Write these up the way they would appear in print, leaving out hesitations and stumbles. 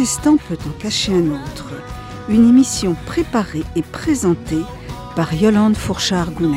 protestant peut en cacher un autre. Une émission préparée et présentée par Yolande Fourchard-Gounel.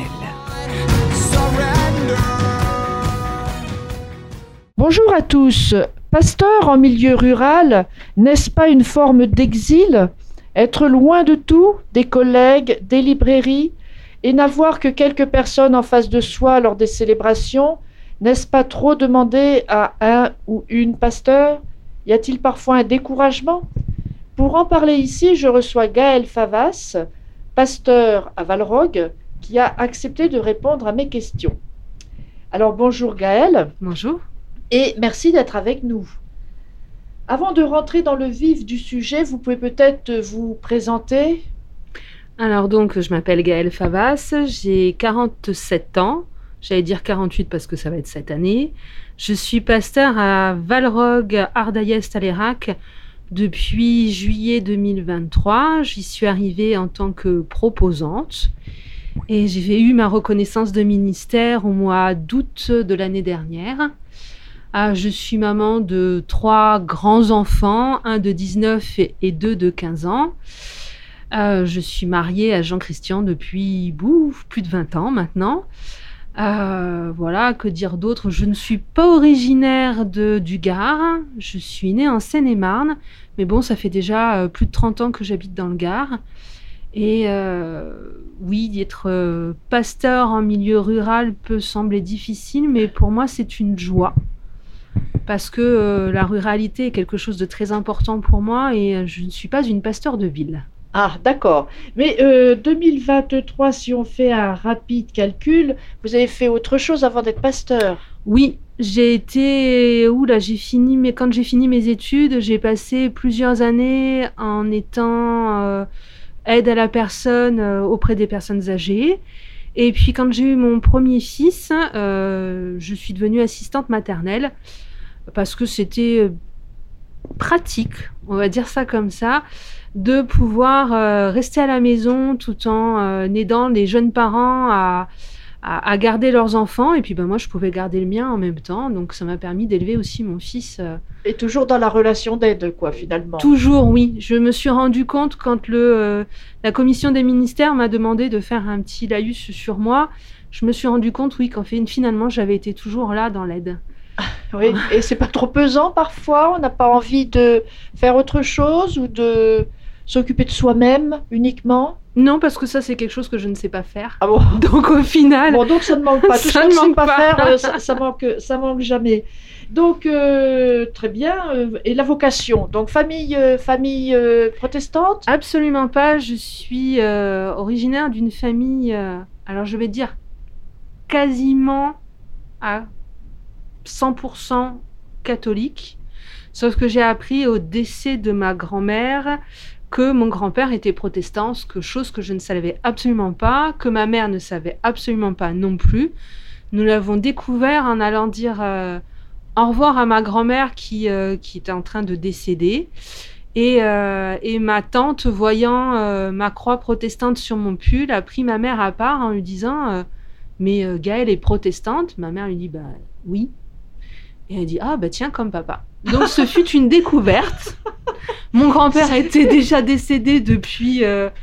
Bonjour à tous. Pasteur en milieu rural, n'est-ce pas une forme d'exil ? Être loin de tout, des collègues, des librairies, et n'avoir que quelques personnes en face de soi lors des célébrations, n'est-ce pas trop demander à un ou une pasteur ? Y a-t-il parfois un découragement ? Pour en parler ici, je reçois Gaël Favas, pasteur à Valrogue, qui a accepté de répondre à mes questions. Alors bonjour Gaël. Bonjour. Et merci d'être avec nous. Avant de rentrer dans le vif du sujet, vous pouvez peut-être vous présenter ? Alors donc, je m'appelle Gaël Favas, j'ai 47 ans, j'allais dire 48 parce que ça va être cette année. Je suis pasteur à Valrogue, Ardaillès-Talérac depuis juillet 2023. J'y suis arrivée en tant que proposante et j'ai eu ma reconnaissance de ministère au mois d'août de l'année dernière. Je suis maman de 3 grands-enfants, un de 19 et 2 de 15 ans. Je suis mariée à Jean-Christian depuis plus de 20 ans maintenant. Voilà, que dire d'autre ? Je ne suis pas originaire du Gard. Je suis née en Seine-et-Marne. Mais bon, ça fait déjà plus de 30 ans que j'habite dans le Gard. Et oui, être pasteur en milieu rural peut sembler difficile, mais pour moi, c'est une joie. Parce que la ruralité est quelque chose de très important pour moi et je ne suis pas une pasteur de ville. Ah, d'accord. Mais 2023, si on fait un rapide calcul, vous avez fait autre chose avant d'être pasteur ? Oui, quand j'ai fini mes études, j'ai passé plusieurs années en étant aide à la personne auprès des personnes âgées. Et puis quand j'ai eu mon premier fils, je suis devenue assistante maternelle parce que c'était pratique, on va dire ça comme ça, de pouvoir rester à la maison tout en aidant les jeunes parents à garder leurs enfants. Et puis moi, je pouvais garder le mien en même temps. Donc, ça m'a permis d'élever aussi mon fils. Et toujours dans la relation d'aide, quoi, finalement. Toujours, oui. Je me suis rendu compte quand la commission des ministères m'a demandé de faire un petit laïus sur moi. Je me suis rendu compte, oui, finalement, j'avais été toujours là dans l'aide. Oui, et c'est pas trop pesant parfois ? On n'a pas envie de faire autre chose ou de s'occuper de soi-même uniquement ? Non, parce que ça, c'est quelque chose que je ne sais pas faire. Ah bon ? Donc, au final... Bon, donc ça ne manque pas. Tout ça ce qu'on ne sait pas pas faire, ça manque jamais. Donc, très bien. Et la vocation ? Donc, famille protestante ? Absolument pas. Je suis originaire d'une famille, alors je vais dire quasiment à 100% catholique. Sauf que j'ai appris au décès de ma grand-mère que mon grand-père était protestant, chose que je ne savais absolument pas, que ma mère ne savait absolument pas non plus. Nous l'avons découvert en allant dire au revoir à ma grand-mère qui était en train de décéder. Et ma tante, voyant ma croix protestante sur mon pull, a pris ma mère à part en lui disant mais Gaëlle est protestante ? Ma mère lui dit oui. Et elle dit tiens, comme papa. Donc ce fut une découverte. Mon grand-père était déjà décédé depuis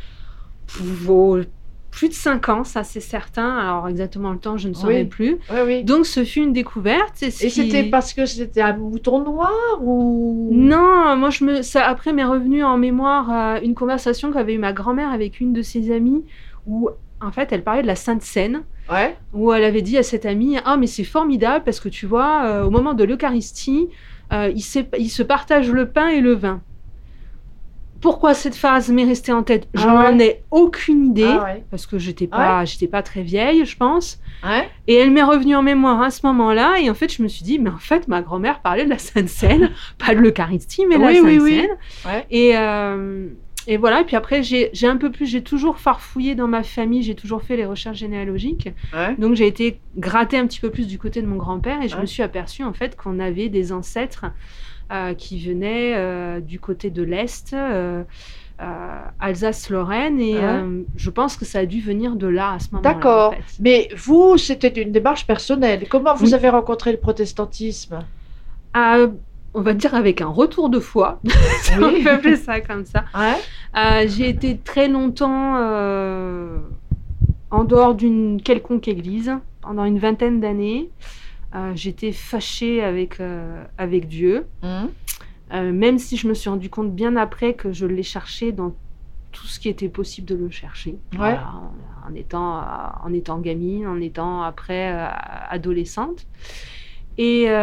plus de 5 ans, ça c'est certain. Alors exactement le temps, je ne saurais plus. Oui. Donc ce fut une découverte. Et c'était parce que c'était un mouton noir ou... Non, moi après m'est revenu en mémoire une conversation qu'avait eu ma grand-mère avec une de ses amies où en fait elle parlait de la Sainte Seine. Ouais. Où elle avait dit à cette amie mais c'est formidable parce que tu vois au moment de l'Eucharistie ils se partagent le pain et le vin. Pourquoi cette phrase m'est restée en tête ? Je n'en ai aucune idée parce que j'étais pas très vieille, je pense. Ouais. Et elle m'est revenue en mémoire à ce moment-là et en fait je me suis dit mais en fait ma grand-mère parlait de la Sainte Seine, pas de l'Eucharistie mais de la Sainte Seine. Ouais. Et voilà, et puis après, j'ai toujours farfouillé dans ma famille, j'ai toujours fait les recherches généalogiques. Ouais. Donc, j'ai été gratter un petit peu plus du côté de mon grand-père et je me suis aperçue, en fait, qu'on avait des ancêtres qui venaient du côté de l'Est, Alsace-Lorraine, et je pense que ça a dû venir de là, à ce moment-là. D'accord. En fait. Mais vous, c'était une démarche personnelle. Comment vous avez rencontré le protestantisme ? on va dire avec un retour de foi, si on peut appeler ça comme ça. Ouais. J'ai été très longtemps en dehors d'une quelconque église, pendant une 20aine d'années. J'étais fâchée avec Dieu, même si je me suis rendu compte bien après que je l'ai cherché dans tout ce qui était possible de le chercher. Ouais. Voilà, en étant gamine, en étant après adolescente. Et il y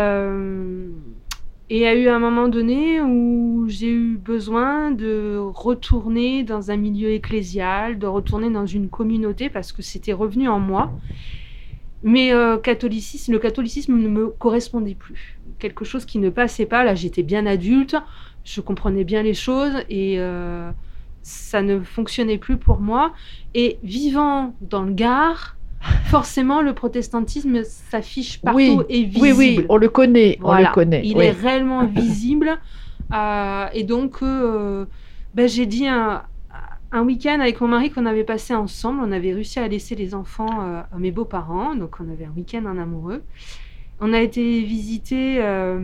a eu un moment donné où j'ai eu besoin de retourner dans un milieu ecclésial, de retourner dans une communauté parce que c'était revenu en moi. Mais le catholicisme ne me correspondait plus. Quelque chose qui ne passait pas. Là, j'étais bien adulte, je comprenais bien les choses et ça ne fonctionnait plus pour moi. Et vivant dans le Gard, forcément, le protestantisme s'affiche partout et visible. Oui, on le connaît. Voilà. On le connaît. Il est réellement visible. Et donc, j'ai dit un week-end avec mon mari qu'on avait passé ensemble. On avait réussi à laisser les enfants à mes beaux-parents. Donc, on avait un week-end en amoureux. On a été visiter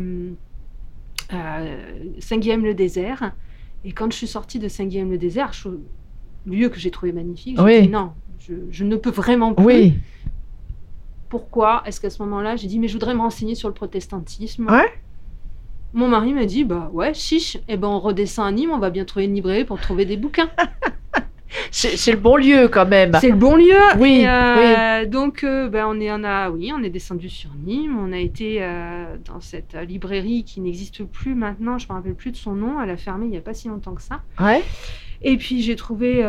Saint-Guilhem-le-Désert. Et quand je suis sortie de Saint-Guilhem-le-Désert, lieu que j'ai trouvé magnifique, j'ai dit non, je ne peux vraiment plus. Oui. Pourquoi est-ce qu'à ce moment-là, j'ai dit mais je voudrais me renseigner sur le protestantisme. Ouais. Mon mari m'a dit bah ouais, chiche, on redescend à Nîmes, on va bien trouver une librairie pour trouver des bouquins. C'est le bon lieu quand même. C'est le bon lieu. Oui. Donc on est descendu sur Nîmes, on a été dans cette librairie qui n'existe plus maintenant, je me rappelle plus de son nom, elle a fermé il y a pas si longtemps que ça. Ouais. Et puis j'ai trouvé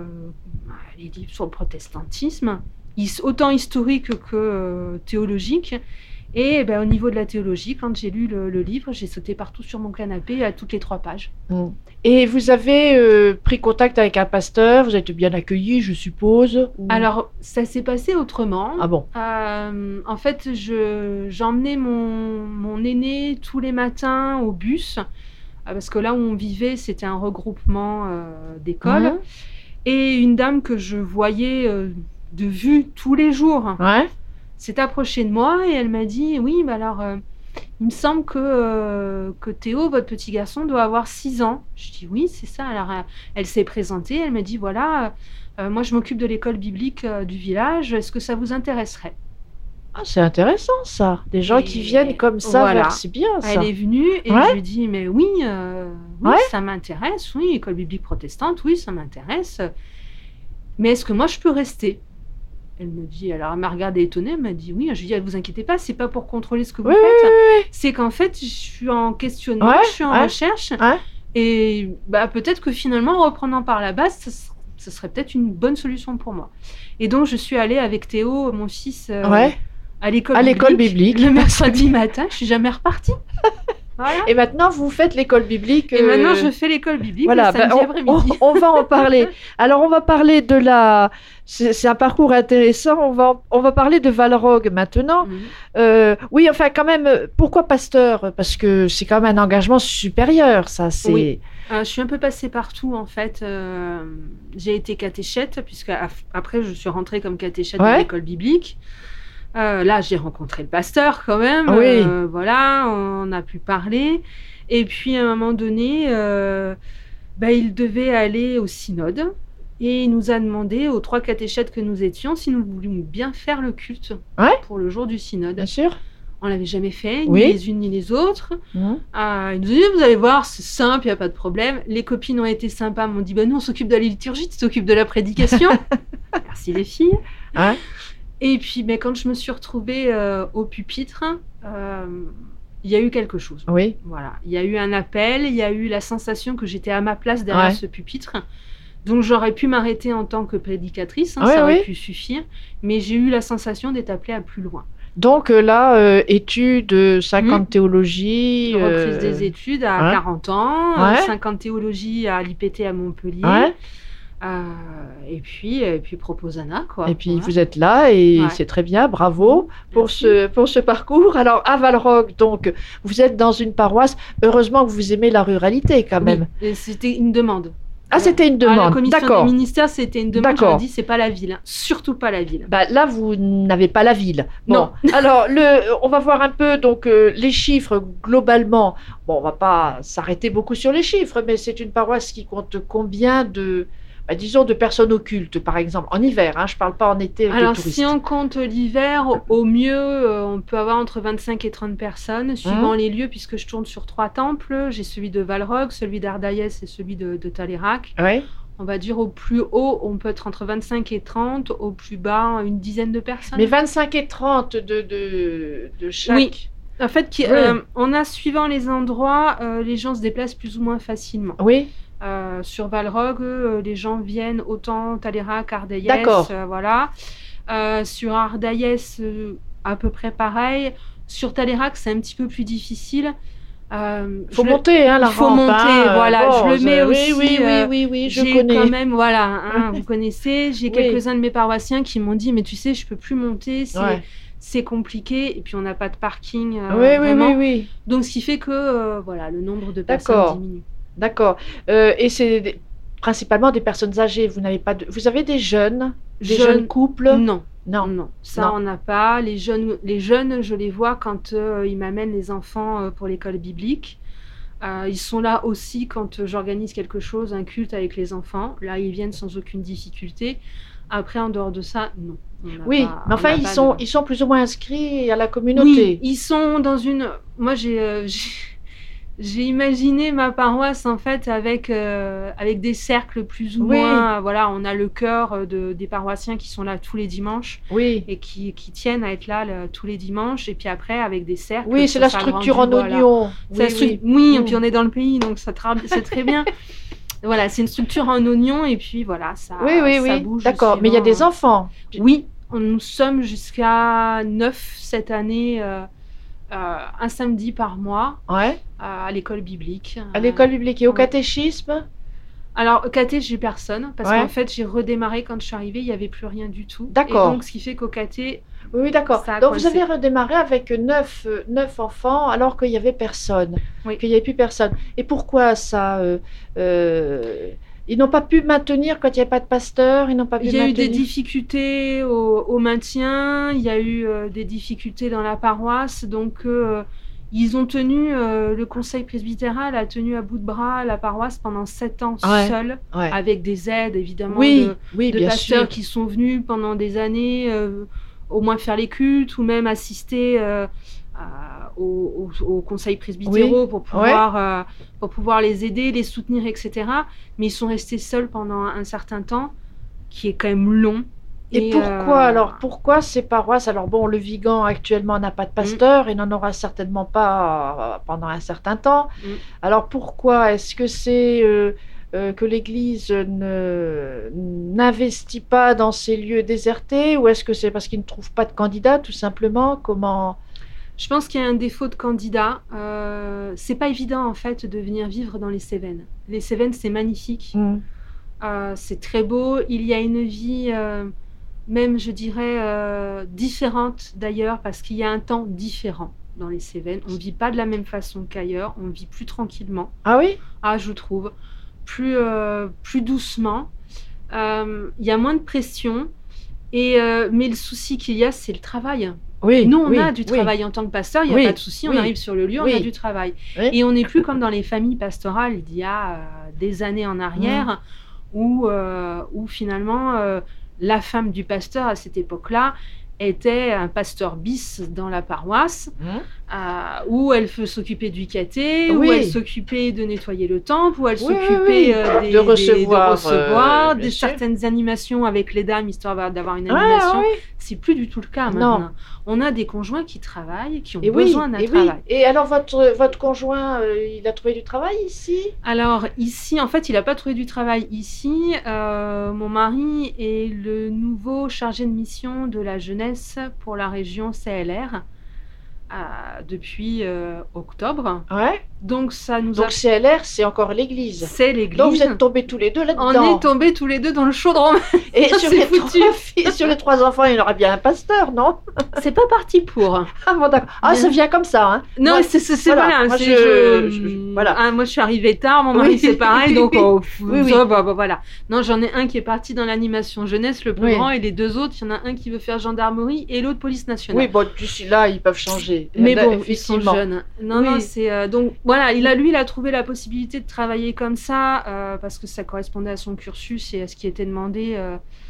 les livres sur le protestantisme, autant historique que théologique. Et au niveau de la théologie, quand j'ai lu le livre, j'ai sauté partout sur mon canapé à toutes les 3 pages. Et vous avez pris contact avec un pasteur, vous êtes bien accueilli, je suppose Alors, ça s'est passé autrement. Ah bon? En fait, j'emmenais mon aîné tous les matins au bus, parce que là où on vivait, c'était un regroupement d'écoles. Et une dame que je voyais de vue tous les jours s'est approchée de moi et elle m'a dit « Oui, il me semble que Théo, votre petit garçon, doit avoir 6 ans. » Je dis « Oui, c'est ça. » Alors, elle s'est présentée, elle m'a dit « Voilà, moi je m'occupe de l'école biblique du village, est-ce que ça vous intéresserait ?» Ah, c'est intéressant ça, des gens qui viennent comme ça, c'est bien ça. Elle est venue et je lui ai dit « Mais oui, ça m'intéresse, oui, école biblique protestante, oui, ça m'intéresse. Mais est-ce que moi je peux rester ?» Elle me dit, alors elle m'a regardée étonnée, elle m'a dit oui. Je lui ai dit, vous inquiétez pas, c'est pas pour contrôler ce que vous faites. Oui. C'est qu'en fait, je suis en questionnement, je suis en recherche. Et peut-être que finalement, en reprenant par la base, ce serait peut-être une bonne solution pour moi. Et donc, je suis allée avec Théo, mon fils, à l'école biblique le mercredi matin. Je suis jamais repartie. Voilà. Et maintenant, vous faites l'école biblique. Et maintenant, je fais l'école biblique le samedi après-midi. On va en parler. Alors, on va parler de c'est un parcours intéressant. On va parler de Valrogue maintenant. Oui, enfin, quand même, pourquoi pasteur? Parce que c'est quand même un engagement supérieur, ça. Oui. Je suis un peu passée partout, en fait. J'ai été catéchète, puisque après, je suis rentrée comme catéchète de l'école biblique. Là, j'ai rencontré le pasteur quand même. Oui. Voilà, on a pu parler. Et puis, à un moment donné, il devait aller au synode. Et il nous a demandé, aux 3 catéchètes que nous étions, si nous voulions bien faire le culte pour le jour du synode. Bien sûr. On ne l'avait jamais fait, ni les unes ni les autres. Il nous a dit, vous allez voir, c'est simple, il n'y a pas de problème. Les copines ont été sympas, m'ont dit, nous, on s'occupe de la liturgie, tu t'occupes de la prédication. Merci les filles. Et puis, quand je me suis retrouvée au pupitre, il y a eu quelque chose. Oui. Voilà. Il y a eu un appel, il y a eu la sensation que j'étais à ma place derrière ce pupitre. Donc, j'aurais pu m'arrêter en tant que prédicatrice, ça aurait pu suffire. Mais j'ai eu la sensation d'être appelée à plus loin. Donc là, études 50 théologie. Reprise des études à 40 ans, 50 théologie à l'IPT à Montpellier. Et puis Proposana, quoi. Et puis vous êtes là et c'est très bien, bravo pour ce parcours. Alors à Valrogue, donc vous êtes dans une paroisse. Heureusement que vous aimez la ruralité quand même. Oui, c'était une demande. Ah, c'était une À la demande, commission d'accord. des ministères, c'était une demande. D'accord. J'aurais dit, c'est pas la ville, hein. Surtout pas la ville. Bah, là, vous n'avez pas la ville. Non. Alors, on va voir un peu donc les chiffres globalement. Bon, on va pas s'arrêter beaucoup sur les chiffres, mais c'est une paroisse qui compte combien disons, de personnes occultes, par exemple, en hiver. Hein, je parle pas en été avec Alors, les touristes. si on compte l'hiver, au mieux, on peut avoir entre 25 et 30 personnes, suivant les lieux, puisque je tourne sur 3 temples. J'ai celui de Valrogue, celui d'Ardaïès et celui de Talérac. Oui. On va dire au plus haut, on peut être entre 25 et 30, au plus bas, une dizaine de personnes. Mais 25 et 30 de chaque. Oui. En fait, Oui. on a, suivant les endroits, les gens se déplacent plus ou moins facilement. Oui. Sur Valrogue, les gens viennent autant Talérac, Ardaïès, D'accord. voilà. Sur Ardaïès, à peu près pareil. Sur Talérac, c'est un petit peu plus difficile. Faut monter, hein, la il faut rampe. monter, voilà. Bon, je le mets aussi. Oui, je j'ai connais. quand même, voilà, hein, vous connaissez. J'ai Oui. quelques-uns de mes paroissiens qui m'ont dit, mais tu sais, je peux plus monter. Ouais. C'est compliqué. Et puis, on n'a pas de parking. Oui, vraiment. oui. Donc, ce qui fait que, voilà, le nombre de D'accord. personnes diminue. D'accord. Et c'est principalement des personnes âgées. Vous avez des jeunes, des jeunes couples? Non. Non. Non, ça Non. on n'a pas. Les jeunes, je les vois quand ils m'amènent les enfants pour l'école biblique. Ils sont là aussi quand j'organise quelque chose, un culte avec les enfants. Là, ils viennent sans aucune difficulté. Après, en dehors de ça, non. Oui, mais enfin, ils sont plus ou moins inscrits à la communauté. Oui, ils sont dans une... Moi, j'ai imaginé ma paroisse en fait avec des cercles plus ou moins. Voilà, on a le cœur des paroissiens qui sont là tous les dimanches et qui tiennent à être là tous les dimanches. Et puis après avec des cercles. Oui, c'est la structure en oignon. Oui, et puis on est dans le pays, donc c'est très bien. Voilà, c'est une structure en oignon et puis voilà, ça bouge. D'accord, mais il y a des enfants. Oui, nous sommes jusqu'à 9 cette année. Un samedi par mois à l'école biblique. À l'école biblique et au catéchisme? Alors, au caté, j'ai personne, parce qu'en fait, j'ai redémarré quand je suis arrivée, il n'y avait plus rien du tout. D'accord. Et donc, ce qui fait qu'au caté... Oui, d'accord. Donc, vous avez redémarré avec 9 enfants, alors qu'il n'y avait personne, qu'il n'y avait plus personne. Et pourquoi ça ils n'ont pas pu maintenir quand il n'y avait pas de pasteur, ils n'ont pas pu maintenir. Il y a eu des difficultés au maintien, il y a eu des difficultés dans la paroisse, donc ils ont tenu, le conseil presbytéral a tenu à bout de bras la paroisse pendant 7 ans seul, avec des aides évidemment de pasteurs qui sont venus pendant des années, au moins faire les cultes ou même assister au conseil presbytéraux pour pouvoir les aider, les soutenir, etc. Mais ils sont restés seuls pendant un certain temps, qui est quand même long. Et pourquoi ces paroisses? Alors bon, le Vigan actuellement n'a pas de pasteur et n'en aura certainement pas pendant un certain temps. Alors pourquoi? Est-ce que c'est que l'Église n'investit pas dans ces lieux désertés, ou est-ce que c'est parce qu'ils ne trouvent pas de candidats, tout simplement? Comment? Je pense qu'il y a un défaut de candidat. C'est pas évident en fait de venir vivre dans les Cévennes. Les Cévennes, c'est magnifique. C'est très beau. Il y a une vie, même je dirais, différente d'ailleurs, parce qu'il y a un temps différent dans les Cévennes. On vit pas de la même façon qu'ailleurs. On vit plus tranquillement. Ah oui? Ah, je trouve. Plus doucement. Il y a moins de pression. Mais le souci qu'il y a, c'est le travail. Nous, on a du travail en tant que pasteur, il n'y a pas de souci, on arrive sur le lieu, on a du travail. Et on n'est plus comme dans les familles pastorales d'il y a des années en arrière, où finalement, la femme du pasteur à cette époque-là était un pasteur bis dans la paroisse, où elle s'occupait du caté, où elle s'occupait de nettoyer le temple, où elle s'occupait de recevoir certaines animations avec les dames, histoire d'avoir une animation. C'est plus du tout le cas maintenant. Non. On a des conjoints qui travaillent, qui ont besoin d'un travail. Et alors votre conjoint, il a trouvé du travail ici? Alors ici, en fait, il n'a pas trouvé du travail ici. Mon mari est le nouveau chargé de mission de la jeunesse pour la région CLR depuis octobre. Donc ça nous Donc CLR, c'est encore l'église. C'est l'église. Donc vous êtes tombés tous les deux là-dedans. On est tombés tous les deux dans le chaudron. Et Ça, sur c'est les, foutu. sur les 3 enfants, il y aura bien un pasteur, non? C'est pas parti pour. Ah bon, d'accord. Ah, ça vient comme ça, hein. Non, Moi, c'est voilà, voilà. moi, Voilà. Ah, moi, je suis arrivée tard. Mon mari, Oui. c'est pareil. Donc, Oui. ça, bah, voilà. Non, j'en ai un qui est parti dans l'animation jeunesse, le plus Oui. grand, et les 2 autres, il y en a un qui veut faire gendarmerie et l'autre police nationale. Oui, bon, d'ici là, ils peuvent changer. Mais Là, bon, ils sont effectivement. jeunes. Non, Oui. non, c'est donc voilà, il a trouvé la possibilité de travailler comme ça parce que ça correspondait à son cursus et à ce qui était demandé,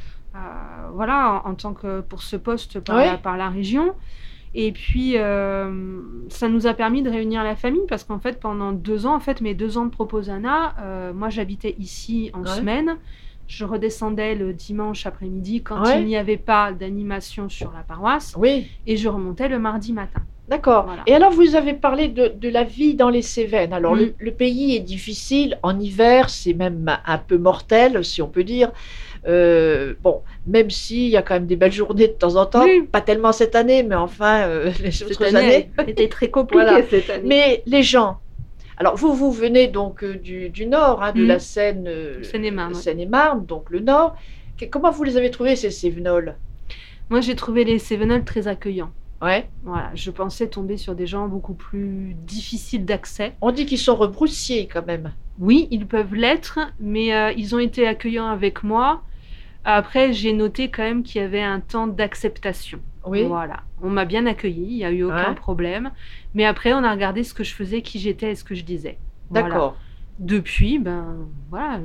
voilà, en tant que pour ce poste Oui. par la région. Et puis ça nous a permis de réunir la famille parce qu'en fait pendant 2 ans, en fait mes 2 ans de proposana, moi j'habitais ici en Ouais. semaine. Je redescendais le dimanche après-midi quand Ouais. il n'y avait pas d'animation sur la paroisse Oui, et je remontais le mardi matin. d'accord. Voilà. Et alors, vous avez parlé de la vie dans les Cévennes. Alors, Mm. le pays est difficile. En hiver, c'est même un peu mortel, si on peut dire. Bon, même s'il y a quand même des belles journées de temps en temps. Oui. Pas tellement cette année, mais enfin, les Cette autres année années. était très compliquée Voilà. cette année. Mais les gens. Alors, vous venez donc du nord, hein, de Mm. la Seine, Seine-et-Marne, ouais. Seine-et-Marne, donc le nord. Comment vous les avez trouvés, ces Cévenols? Moi, j'ai trouvé les Cévenols très accueillants. Ouais. Voilà, je pensais tomber sur des gens beaucoup plus difficiles d'accès. On dit qu'ils sont rebroussiers quand même. Oui, ils peuvent l'être, mais ils ont été accueillants avec moi. Après, j'ai noté quand même qu'il y avait un temps d'acceptation. Oui. Voilà, on m'a bien accueilli, il n'y a eu aucun Ouais. problème. Mais après, on a regardé ce que je faisais, qui j'étais et ce que je disais. Voilà. D'accord. Depuis, voilà,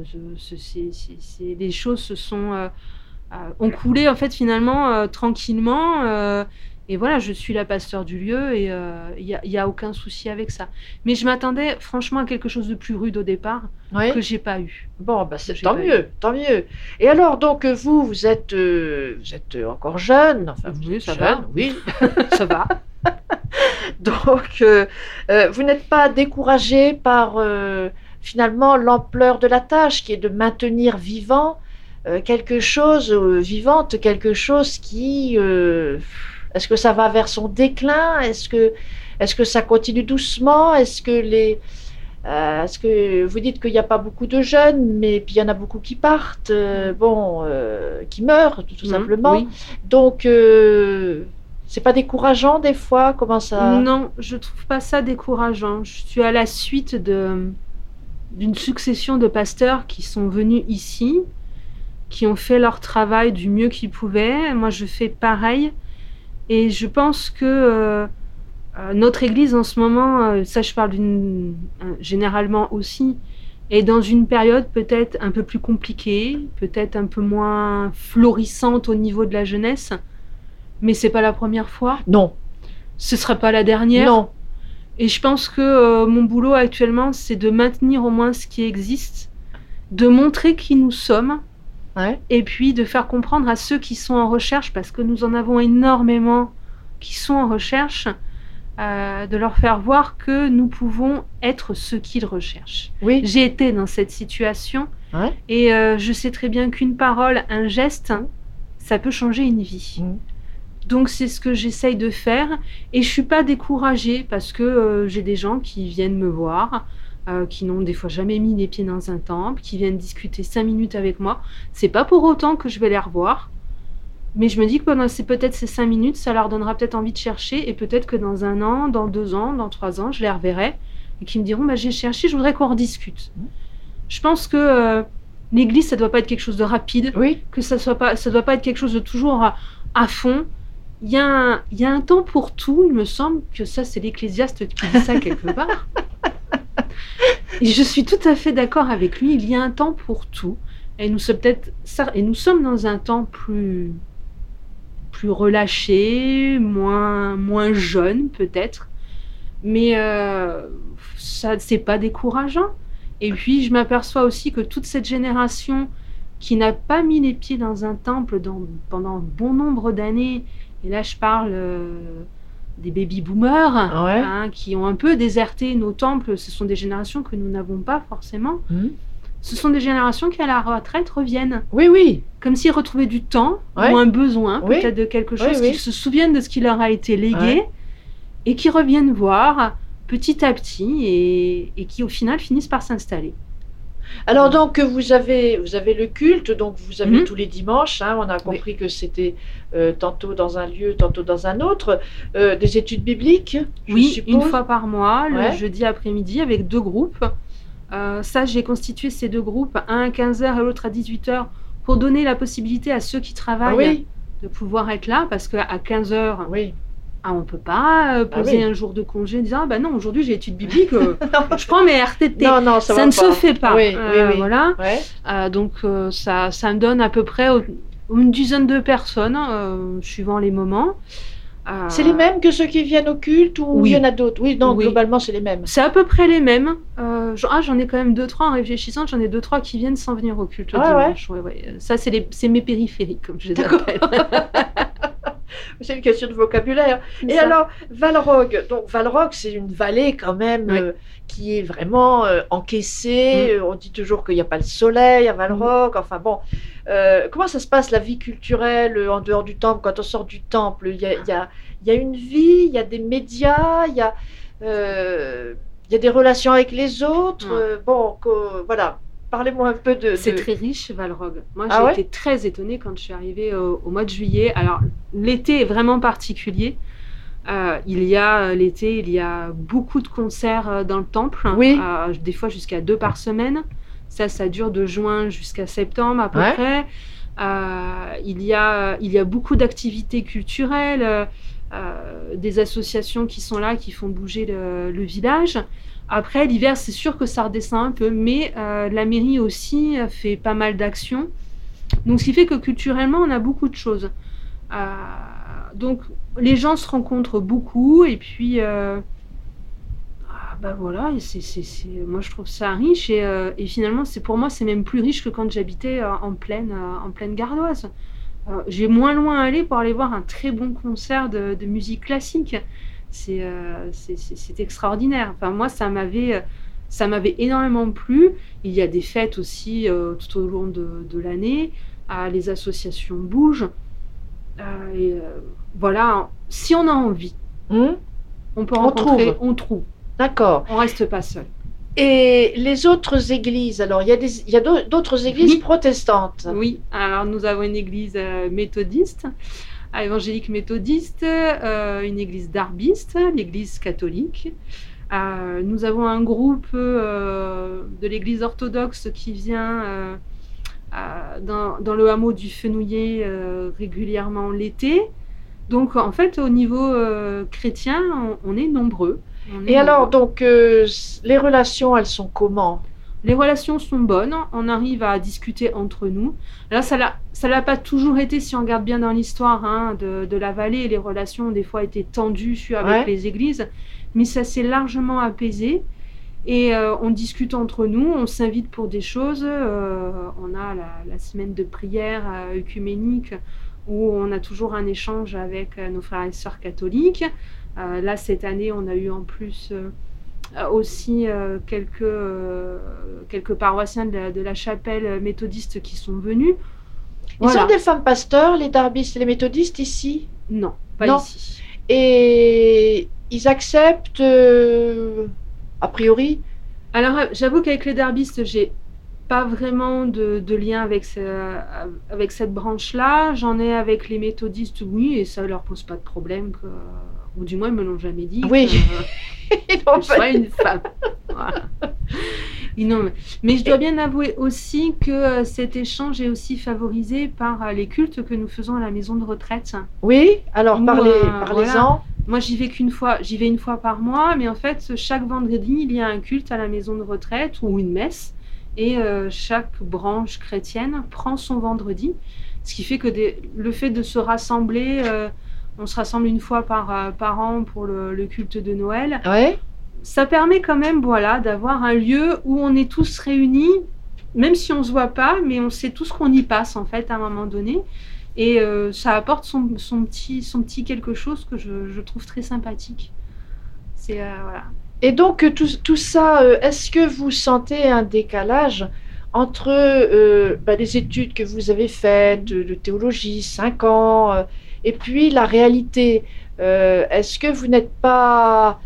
les choses se sont ont coulé en fait finalement tranquillement. Et voilà, je suis la pasteur du lieu et il y a aucun souci avec ça. Mais je m'attendais franchement à quelque chose de plus rude au départ Ouais. que j'ai pas eu. Bon, bah c'est J'ai tant pas mieux, tant mieux. Et alors, donc, vous êtes encore jeune, enfin, vous Oui, êtes ça jeune, va. oui. Ça va. Donc, vous n'êtes pas découragé par finalement l'ampleur de la tâche qui est de maintenir vivant quelque chose, vivante, quelque chose qui... est-ce que ça va vers son déclin? Est-ce que ça continue doucement? Est-ce que vous dites qu'il n'y a pas beaucoup de jeunes, mais puis il y en a beaucoup qui partent, qui meurent tout simplement. Oui. Donc, c'est pas décourageant des fois? Comment ça? Non, je trouve pas ça décourageant. Je suis à la suite d'une succession de pasteurs qui sont venus ici, qui ont fait leur travail du mieux qu'ils pouvaient. Moi, je fais pareil. Et je pense que notre Église en ce moment, ça je parle généralement aussi, est dans une période peut-être un peu plus compliquée, peut-être un peu moins florissante au niveau de la jeunesse. Mais c'est pas la première fois. Non, Ce sera pas la dernière. non. Et je pense que mon boulot actuellement, c'est de maintenir au moins ce qui existe, de montrer qui nous sommes, Ouais. et puis de faire comprendre à ceux qui sont en recherche, parce que nous en avons énormément qui sont en recherche, de leur faire voir que nous pouvons être ce qu'ils recherchent. Oui. J'ai été dans cette situation, Ouais. et je sais très bien qu'une parole, un geste, ça peut changer une vie. Mm. Donc c'est ce que j'essaye de faire, et je suis pas découragée parce que j'ai des gens qui viennent me voir, qui n'ont des fois jamais mis les pieds dans un temple, qui viennent discuter 5 minutes avec moi. C'est pas pour autant que je vais les revoir, mais je me dis que pendant peut-être ces 5 minutes, ça leur donnera peut-être envie de chercher, et peut-être que dans 1 an, dans 2 ans, dans 3 ans, je les reverrai, et qu'ils me diront j'ai cherché, je voudrais qu'on rediscute. Je pense que l'église, ça doit pas être quelque chose de rapide, Oui. que ça doit pas être quelque chose de toujours à fond. Il y a un temps pour tout, il me semble que ça, c'est l'Ecclésiaste qui dit ça quelque part. Et je suis tout à fait d'accord avec lui, il y a un temps pour tout. Et nous sommes dans un temps plus relâché, moins jeune peut-être. Mais ça, c'est pas décourageant. Et puis, je m'aperçois aussi que toute cette génération qui n'a pas mis les pieds dans un temple pendant bon nombre d'années, et là je parle des baby-boomers, Ouais. qui ont un peu déserté nos temples, ce sont des générations que nous n'avons pas forcément. Mm. Ce sont des générations qui à la retraite reviennent, Oui, oui. comme s'ils retrouvaient du temps, Ouais. ou un besoin Oui. peut-être de quelque chose, Oui, oui. qu'ils se souviennent de ce qui leur a été légué, Ouais. et qui reviennent voir petit à petit et qui au final finissent par s'installer. Alors donc vous avez le culte, donc vous avez tous les dimanches, on a compris que c'était tantôt dans un lieu, tantôt dans un autre, des études bibliques, je suppose. Une fois par mois, le jeudi après-midi, avec 2 groupes. Ça, j'ai constitué ces 2 groupes, un à 15h et l'autre à 18h, pour donner la possibilité à ceux qui travaillent de pouvoir être là, parce qu'à 15h, on ne peut pas poser un jour de congé en disant non, aujourd'hui j'ai études bibliques, je prends mes RTT. Non, ça ne se fait pas. Voilà. Donc ça me donne à peu près une dizaine de personnes, suivant les moments. C'est les mêmes que ceux qui viennent au culte ou il y en a d'autres? Oui, non, globalement c'est les mêmes. C'est à peu près les mêmes. J'en ai quand même 2-3 en réfléchissant, j'en ai 2-3 qui viennent sans venir au culte le dimanche. Ça, c'est mes périphériques, comme je les appelle. C'est une question de vocabulaire. Et alors, Valrogue, donc Valrogue, c'est une vallée quand même qui est vraiment encaissée. On dit toujours qu'il n'y a pas le soleil à Valrogue. Enfin bon, comment ça se passe la vie culturelle en dehors du temple? Quand on sort du temple, il y a une vie, il y a des médias, il y a des relations avec les autres. Voilà. Parlez-moi un peu de... C'est très riche, Valrogue. Moi, j'ai été très étonnée quand je suis arrivée au mois de juillet. Alors, l'été est vraiment particulier. L'été, il y a beaucoup de concerts dans le temple. Des fois jusqu'à 2 par semaine. Ça dure de juin jusqu'à septembre à peu près. Il y a beaucoup d'activités culturelles, des associations qui sont là, qui font bouger le village. Après, l'hiver, c'est sûr que ça redescend un peu, mais la mairie aussi fait pas mal d'actions. Donc, ce qui fait que culturellement, on a beaucoup de choses. Donc, les gens se rencontrent beaucoup, et puis, voilà, moi, je trouve ça riche, et finalement, pour moi, c'est même plus riche que quand j'habitais en plaine gardoise. J'ai moins loin à aller pour aller voir un très bon concert de musique classique. C'est extraordinaire. Enfin, moi, ça m'avait énormément plu. Il y a des fêtes aussi tout au long de l'année. Les associations bougent. Voilà, si on a envie, on peut rencontrer, on trouve. D'accord. On reste pas seul. Et les autres églises, alors il y a d'autres églises protestantes. Oui, alors nous avons une église méthodiste, évangélique méthodiste, une église darbiste, l'église catholique. Nous avons un groupe de l'église orthodoxe qui vient dans le hameau du Fenouillet régulièrement l'été. Donc en fait, au niveau chrétien, on est nombreux. Et alors, donc, les relations, elles sont comment? Les relations sont bonnes, on arrive à discuter entre nous. Là, ça l'a pas toujours été, si on regarde bien dans l'histoire de la vallée, les relations ont des fois été tendues avec les églises, mais ça s'est largement apaisé. Et on discute entre nous, on s'invite pour des choses. On a la semaine de prière œcuménique où on a toujours un échange avec nos frères et sœurs catholiques. Là, cette année, on a eu en plus aussi quelques paroissiens de la chapelle méthodiste qui sont venus. Ils sont des femmes pasteurs, les darbistes et les méthodistes ici? Non, pas ici. Et ils acceptent, a priori? Alors, j'avoue qu'avec les darbistes, j'ai pas vraiment de lien avec cette branche-là. J'en ai avec les méthodistes, oui, et ça leur pose pas de problème ou du moins ils me l'ont jamais dit. Oui. Que je sois une femme. Voilà. Mais je dois bien avouer aussi que cet échange est aussi favorisé par les cultes que nous faisons à la maison de retraite. Oui, alors parlez-en. Voilà. Moi, j'y vais une fois par mois, mais en fait, chaque vendredi, il y a un culte à la maison de retraite ou une messe, et chaque branche chrétienne prend son vendredi, ce qui fait que le fait de se rassembler, on se rassemble une fois par an pour le culte de Noël. Ouais. Ça permet quand même, d'avoir un lieu où on est tous réunis, même si on se voit pas, mais on sait tous qu'on y passe en fait à un moment donné. Et ça apporte son petit quelque chose que je trouve très sympathique. C'est voilà. Et donc tout ça, est-ce que vous sentez un décalage entre les études que vous avez faites de théologie, 5 ans, et puis la réalité? Est-ce que vous n'êtes pas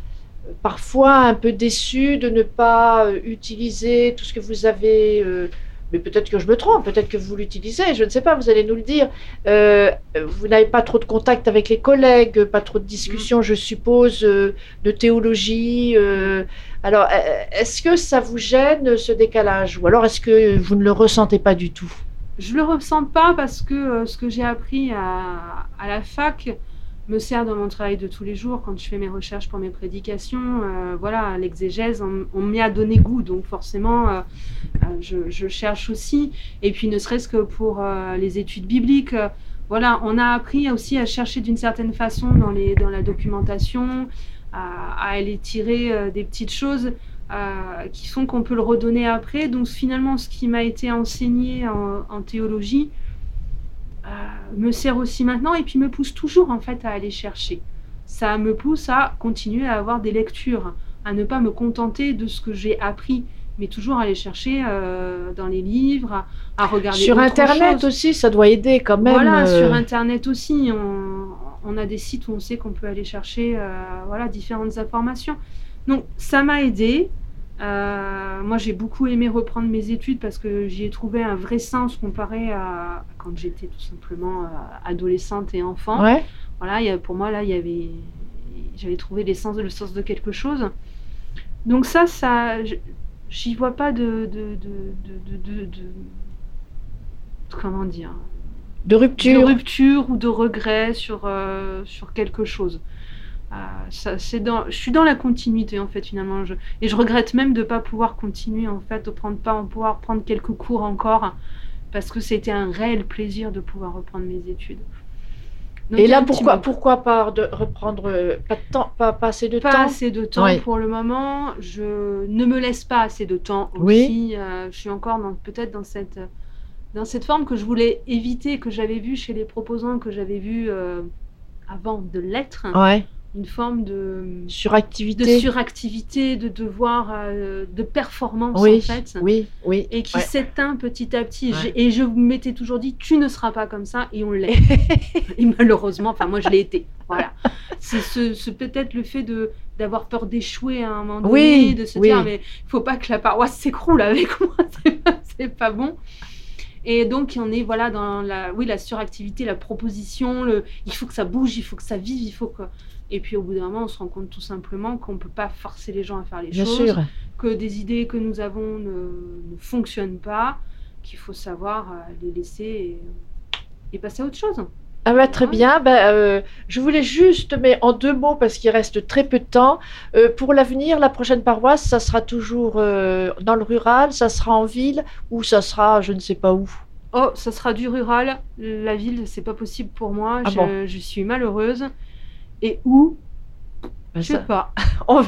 parfois un peu déçu de ne pas utiliser tout ce que vous avez. Mais peut-être que je me trompe, peut-être que vous l'utilisez, je ne sais pas, vous allez nous le dire. Vous n'avez pas trop de contact avec les collègues, pas trop de discussions, je suppose, de théologie. Alors, est-ce que ça vous gêne, ce décalage? Ou alors, est-ce que vous ne le ressentez pas du tout? Je le ressens pas parce que ce que j'ai appris à la fac me sert dans mon travail de tous les jours quand je fais mes recherches pour mes prédications. Voilà, l'exégèse, on m'y a donné goût, donc forcément, je cherche aussi. Et puis, ne serait-ce que pour les études bibliques, voilà, on a appris aussi à chercher d'une certaine façon dans la documentation, à aller tirer des petites choses qui font qu'on peut le redonner après. Donc finalement, ce qui m'a été enseigné en théologie me sert aussi maintenant et puis me pousse toujours en fait à aller chercher. Ça me pousse à continuer à avoir des lectures, à ne pas me contenter de ce que j'ai appris, mais toujours aller chercher dans les livres, à regarder sur autre Internet chose. Aussi, ça doit aider quand même. Voilà, sur Internet aussi, on a des sites où on sait qu'on peut aller chercher voilà, différentes informations. Donc ça m'a aidé. Moi j'ai beaucoup aimé reprendre mes études parce que j'y ai trouvé un vrai sens comparé à quand j'étais tout simplement adolescente et enfant. Ouais. Voilà, pour moi là j'avais trouvé le sens de quelque chose. Donc ça j'y vois pas de comment dire, de rupture ou de regret sur quelque chose. Je suis dans la continuité en fait finalement, et je regrette même de pas pouvoir continuer en fait, de pouvoir prendre quelques cours encore, parce que c'était un réel plaisir de pouvoir reprendre mes études. Donc, et là pourquoi pas reprendre pas assez de temps? Pas assez de temps, oui. Pour le moment, je ne me laisse pas assez de temps aussi. Oui. Je suis encore peut-être dans cette forme que je voulais éviter, que j'avais vue chez les proposants, que j'avais vue avant de l'être. Ouais. Une forme de suractivité, de devoir, de performance oui, en fait, oui, et qui s'éteint petit à petit. Ouais. Et je m'étais toujours dit, tu ne seras pas comme ça, et on l'est. Et malheureusement, enfin moi je l'ai été. Voilà. C'est peut-être le fait d'avoir peur d'échouer à un moment donné, de se dire mais il faut pas que la paroisse s'écroule avec moi, c'est pas bon. Et donc on est voilà dans la suractivité, la proposition, il faut que ça bouge, il faut que ça vive, il faut que. Et puis au bout d'un moment, on se rend compte tout simplement qu'on ne peut pas forcer les gens à faire les choses, sûr. Que des idées que nous avons ne fonctionnent pas, qu'il faut savoir les laisser et passer à autre chose. Ah bah, très bien. Je voulais juste, mais en 2 mots, parce qu'il reste très peu de temps, pour l'avenir, la prochaine paroisse, ça sera toujours dans le rural, ça sera en ville, ou ça sera je ne sais pas où? Oh, ça sera du rural. La ville, c'est pas possible pour moi. Je suis malheureuse. Et où? Je sais pas. On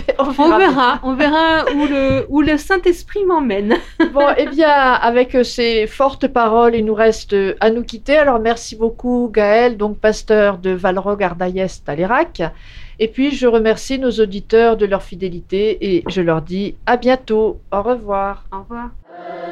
verra où le Saint-Esprit m'emmène. Bon, eh bien, avec ces fortes paroles, il nous reste à nous quitter. Alors, merci beaucoup, Gaël, donc pasteur de Valrogue Ardaillès Talérac. Et puis, je remercie nos auditeurs de leur fidélité et je leur dis à bientôt. Au revoir. Au revoir.